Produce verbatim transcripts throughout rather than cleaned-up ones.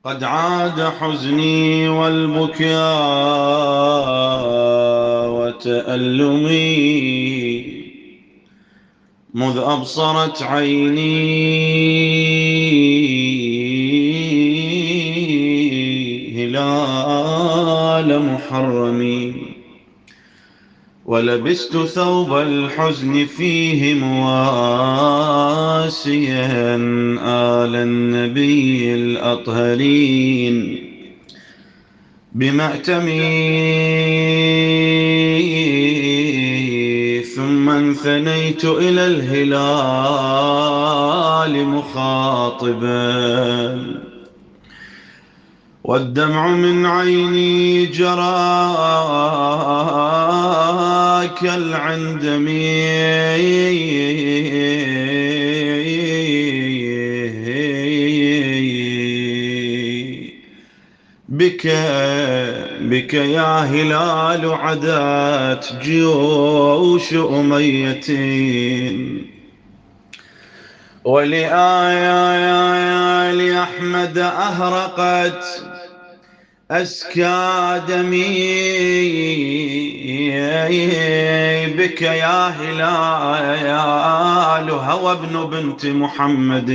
قد عاد حزني والبكاء وتألمي مذ أبصرت عيني هلال محرم، ولبست ثوب الحزن فيه مواسيا آل النبي الأطهرين بمأتمي، ثم انثنيت إلى الهلال مخاطبا، والدمع من عيني جرى كالعندم بك بك يا هلال عدات جيوش أمية، ولآيال أحمد أهرقت أسكى دمي. بك يا هلال هوى ابن بنت محمد،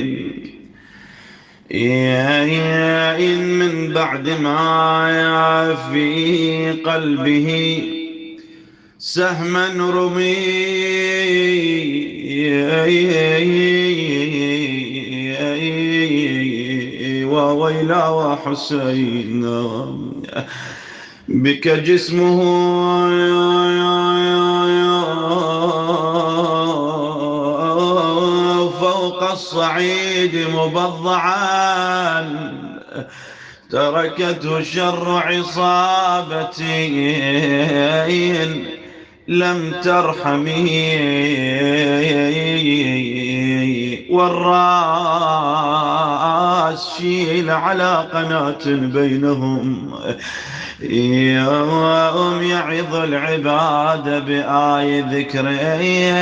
إن من بعد ما في قلبه سهما رمي، وويلا وحسين بك جسمه فوق الصعيد مبضعا، تركته شر عصابتي لم ترحمي، والراس شيل على قناة بينهم، يوم يعظ العباد بآي ذكري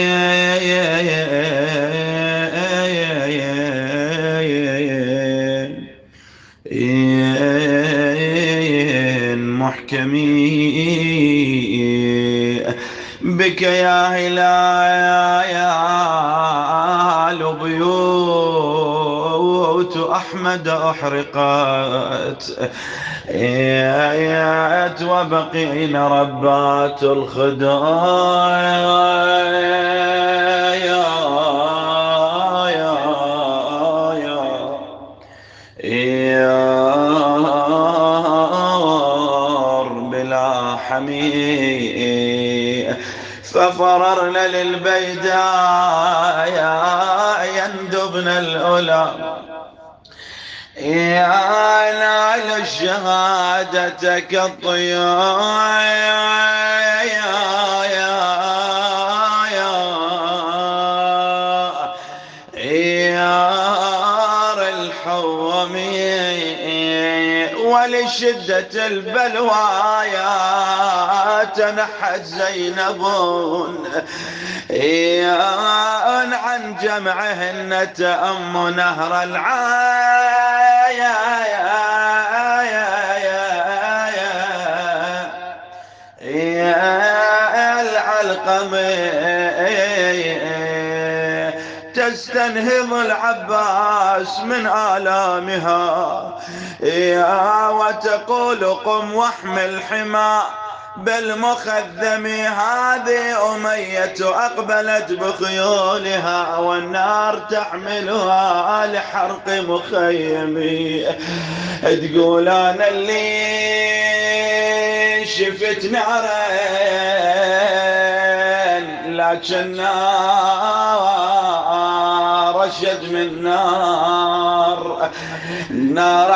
محكمي. بك يا هلال بيوت أحمد أحرقت، وبقين ربات الخدايا بلا حمي، ففررنا للبيداء يندبن الأولى، يا نال الشهادة كالطيار الحومي، ولشدة البلوايا تنحت زينب عن جمعهن تأم نهر العايا، العلقمي تستنهض العباس من آلامها، وتقول قم واحمل حما بالمخذم، هذه أمية أقبلت بخيولها والنار تحملها لحرق مخيمي، تقول أنا اللي شفت نارين لكن نار أشد من نار، نار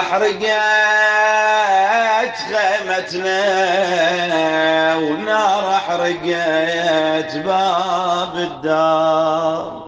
أحرقت خيمتنا ونار أحرقت باب الدار.